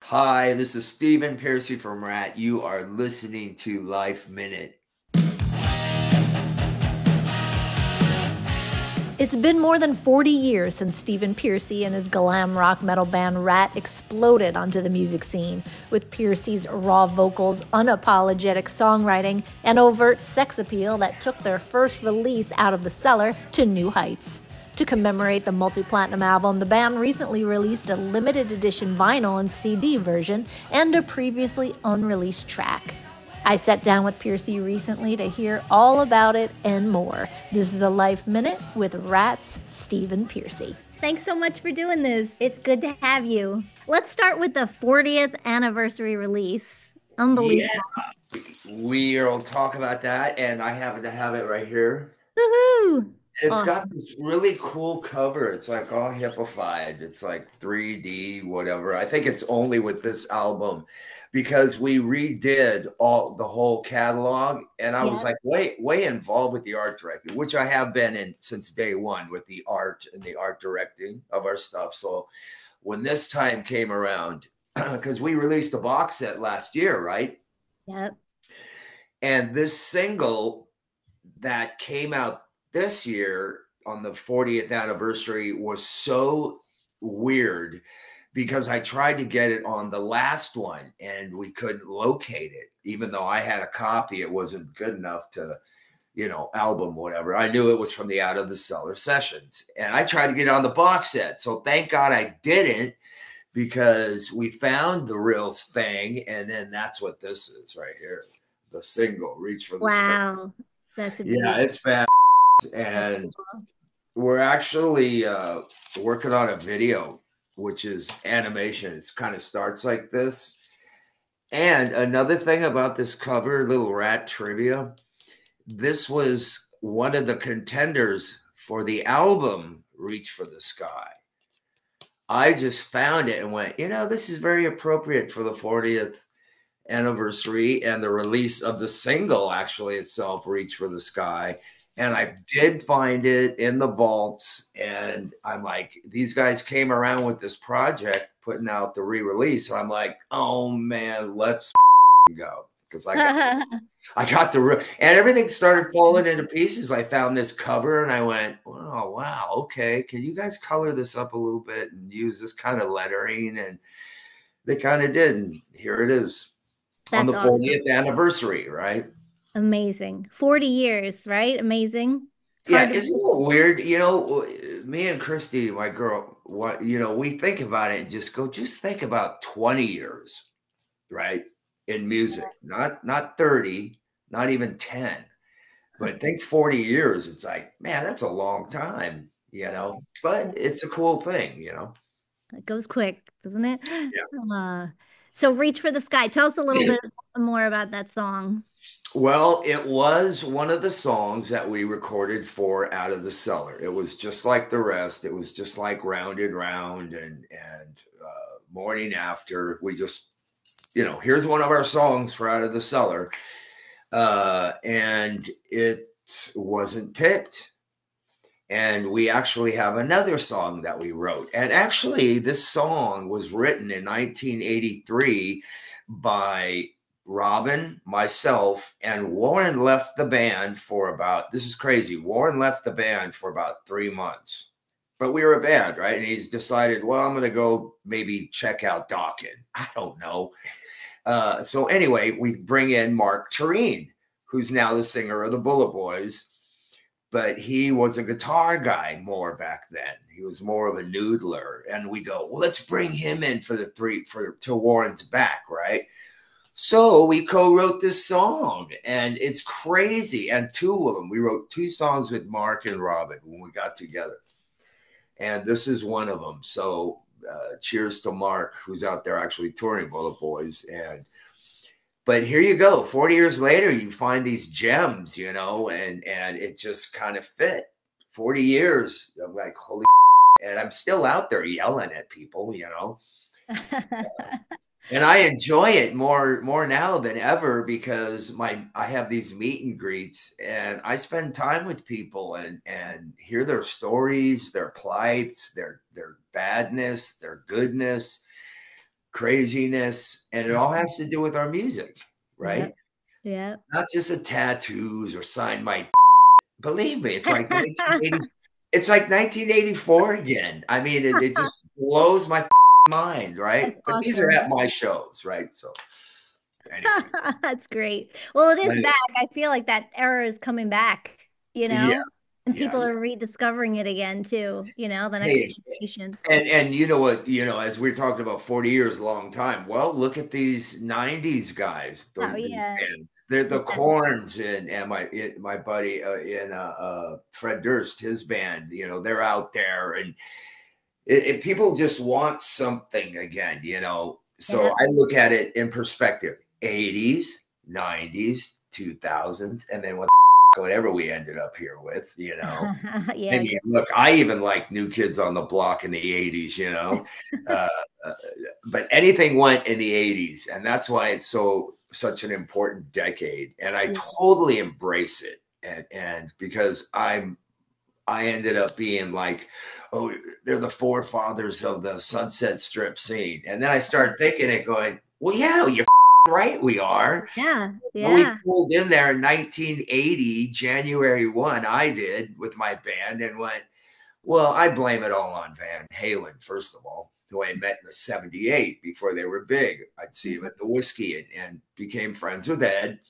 Hi, this is Stephen Piercy from Rat. You are listening to Life Minute. It's been more than 40 years since Stephen Piercy and his glam rock metal band Rat exploded onto the music scene, with Piercy's raw vocals, unapologetic songwriting, and overt sex appeal that took their first release Out of the Cellar to new heights. To commemorate the multi-platinum album, the band recently released a limited edition vinyl and CD version and a previously unreleased track. I sat down with Piercy recently to hear all about it and more. This is a Life Minute with Rat's Stephen Piercy. Thanks so much for doing this. It's good to have you. Let's start with the 40th anniversary release. Unbelievable. Yeah, we'll talk about that, and I happen to have it right here. Woohoo! It's got this really cool cover. It's like all hippified. It's like 3D, whatever. I think it's only with this album because we redid the whole catalog, and I was like way involved with the art directing, which I have been in since day one with the art and the art directing of our stuff. So when this time came around, because we released a box set last year, right? Yep. And this single that came out this year on the 40th anniversary was so weird because I tried to get it on the last one and we couldn't locate it. Even though I had a copy, it wasn't good enough to, album, whatever. I knew it was from the Out of the Cellar sessions. And I tried to get it on the box set. So thank God I didn't, because we found the real thing. And then that's what this is right here. The single, Reach for the Sky. Wow. That's a beauty. Yeah, it's bad. And we're actually working on a video, which is animation. It kind of starts like this. And another thing about this cover, little Rat trivia, this was one of the contenders for the album Reach for the Sky. I just found it and went, this is very appropriate for the 40th anniversary and the release of the single, actually, itself, Reach for the Sky. And I did find it in the vaults. And I'm like, these guys came around with this project, putting out the re-release. And I'm like, oh, man, let's go. Because I got and everything started falling into pieces. I found this cover and I went, oh, wow, okay. Can you guys color this up a little bit and use this kind of lettering? And they kind of did. And here it is. That's on the 40th awesome. anniversary, right? Amazing. 40 years, right? Amazing. Yeah, isn't it weird? Me and Christy, my girl, we think about it and just think about 20 years, right? In music, not 30, not even 10, but think 40 years. It's like, man, that's a long time, but it's a cool thing, It goes quick, doesn't it? Yeah. So Reach for the Sky. Tell us a little bit more about that song. Well, it was one of the songs that we recorded for Out of the Cellar. It was just like the rest. It was just like Rounded Round and Morning After. We just, here's one of our songs for Out of the Cellar. And it wasn't picked. And we actually have another song that we wrote. And actually, this song was written in 1983 by Robin, myself, and Warren left the band for this is crazy. Warren left the band for about 3 months, but we were a band, right? And he's decided, well, I'm going to go maybe check out Dawkins. I don't know. So anyway, we bring in Mark Tureen, who's now the singer of the Bullet Boys, but he was a guitar guy more back then. He was more of a noodler. And we go, well, let's bring him in to Warren's back, right? So we co-wrote this song, and it's crazy. And two of them, we wrote 2 songs with Mark and Robin when we got together. And this is one of them. So cheers to Mark, who's out there actually touring Bullet Boys. But here you go. 40 years later, you find these gems, and it just kind of fit. 40 years. I'm like, holy and I'm still out there yelling at people, And I enjoy it more now than ever because I have these meet and greets and I spend time with people and hear their stories, their plights, their badness, their goodness. craziness, and it all has to do with our music, right? Yeah. Not just the tattoos or sign my. Believe me, it's like 1980. It's like 1984 again. I mean, it just blows my mind, right? That's But these are awesome. at my shows, right? So anyway, That's great. Well, it is but back. I feel like that era is coming back, yeah, and yeah, people yeah. are rediscovering it again too, the next Hey, generation. and you know what? As we're talking about 40 years, long time. Well, look at these 90s guys. Oh These yeah. bands. They're the Yeah. Corns and my buddy Fred Durst, his band. They're out there, and people just want something again. So Yeah. I look at it in perspective: 80s, 90s, 2000s, and then whatever we ended up here with. I Yeah. mean, look, I even like New Kids on the Block in the 80s, uh, uh, but anything went in the 80s. And that's why it's such an important decade. And I Yeah. totally embrace it. And because I ended up being like, oh, they're the forefathers of the Sunset Strip scene. And then I started thinking it going, well, yeah, you're right, we are. Yeah. Well, we Yeah. pulled in there in 1980, January 1, I did with my band and went, well, I blame it all on Van Halen, first of all, who I met in the 78 before they were big. I'd see him at the Whiskey and became friends with Ed.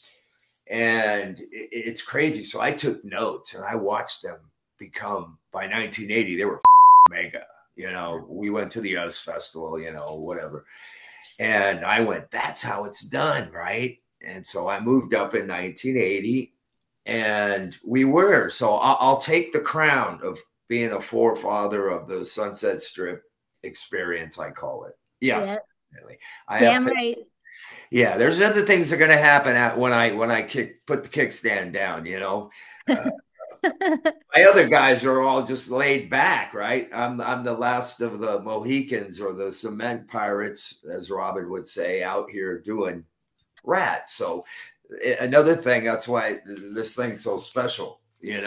And it's crazy. So I took notes and I watched them become, by 1980, they were mega. We went to the US Festival, whatever. And I went, that's how it's done, right? And so I moved up in 1980 and we were. So I'll take the crown of being a forefather of the Sunset Strip experience, I call it. Yes, Yeah. definitely. I have Damn right. Yeah, there's other things that are going to happen when I put the kickstand down. Uh, my other guys are all just laid back, right? I'm the last of the Mohicans or the cement pirates, as Robin would say, out here doing Rat. So another thing, that's why this thing's so special.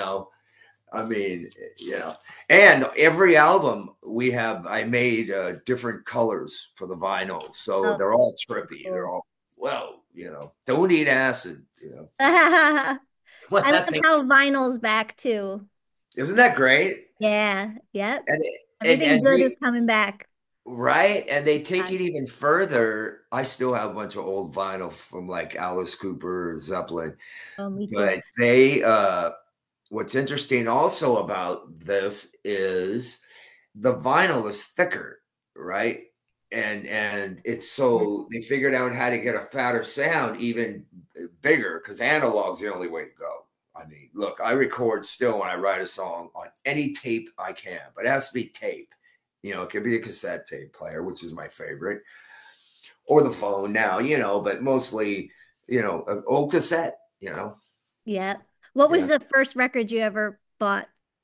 I mean, and every album I made different colors for the vinyl, so Oh, they're all trippy. They're cool. all don't eat acid. Well, I that love thing's how vinyl's back too. isn't that great? Yeah. Yep. And Everything good is coming back. right, and they take Uh, it even further. I still have a bunch of old vinyl from like Alice Cooper, or Zeppelin, Oh, me too. but they. What's interesting also about this is the vinyl is thicker, right? And it's Yeah. so they figured out how to get a fatter sound even bigger because analog's the only way to go. I mean, look, I record still when I write a song on any tape I can, but it has to be tape. It could be a cassette tape player, which is my favorite, or the phone now, but mostly, an old cassette, Yeah. What was yeah. the first record you ever bought?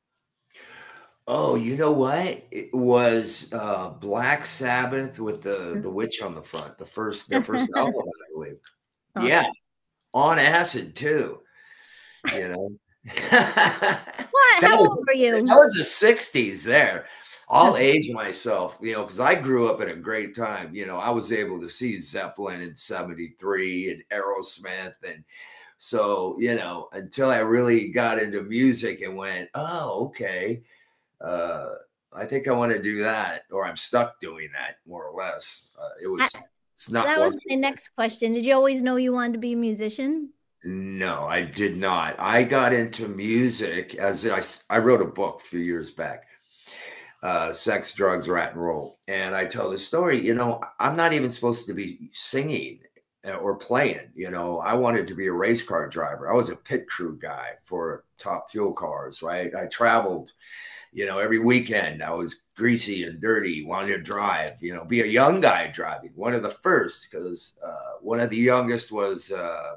Oh, you know what? It was Black Sabbath with the witch on the front, their first album, I believe. Yeah, Awesome. on acid too, you know. What? That How was old were that you? was the 60s there. I'll age myself, because I grew up at a great time. I was able to see Zeppelin in 73 and Aerosmith. And so, until I really got into music and went, oh, okay. Uh, I think I want to do that, or I'm stuck doing that, more or less. I, It's not that was one. my next question. Did you always know you wanted to be a musician? No, I did not. I got into music as I wrote a book a few years back, Sex, Drugs, Rat and Roll. And I tell the story, I'm not even supposed to be singing or playing. I wanted to be a race car driver. I was a pit crew guy for Top Fuel Cars, right? I traveled every weekend. I was greasy and dirty, wanted to drive, be a young guy driving, one of the first, because one of the youngest was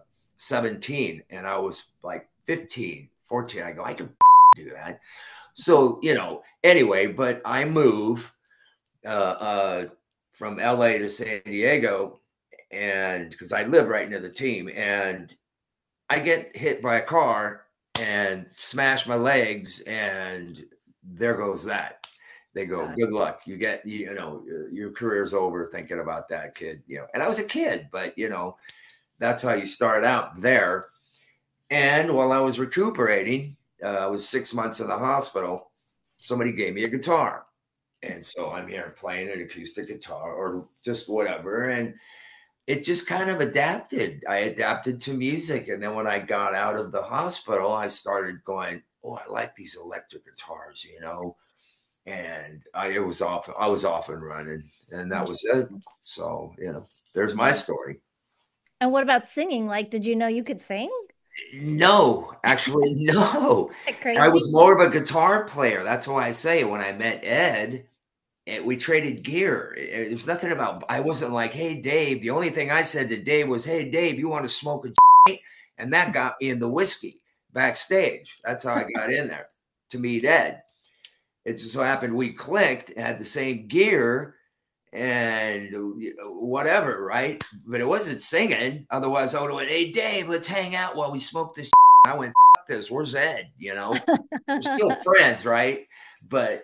17 and I was like 15, 14. I go, I can do that. So, anyway, but I move uh, uh, from LA to San Diego, and because I live right near the team, and I get hit by a car and smash my legs, and there goes that. They go, good luck. Your career's over thinking about that, kid. And I was a kid, but that's how you start out there. And while I was recuperating, I was 6 months in the hospital. Somebody gave me a guitar. And so I'm here playing an acoustic guitar or just whatever. And it just kind of adapted. I adapted to music. And then when I got out of the hospital, I started going, oh, I like these electric guitars, and I was off and running, and that was it. So, there's my story. And what about singing? Like, did you know you could sing? No, actually, no. I Crazy. was more of a guitar player. That's why I say when I met Ed, we traded gear. It was nothing about, I wasn't like, hey, Dave. The only thing I said to Dave was, hey, Dave, you want to smoke a joint? And that got me in the whiskey backstage. That's how I got in there to meet Ed. It just so happened we clicked, had the same gear and whatever, right? But it wasn't singing. Otherwise, I would have went, hey, Dave, let's hang out while we smoke this. I went, fuck this. Where's Ed? We're still friends, right? But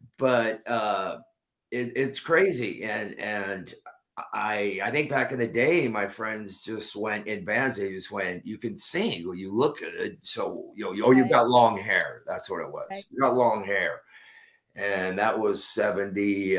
it's crazy. And I think back in the day, my friends just went in bands. They just went, you can sing, or you look good. So, you've got long hair. That's what it was. Right. You got long hair. And that was 70.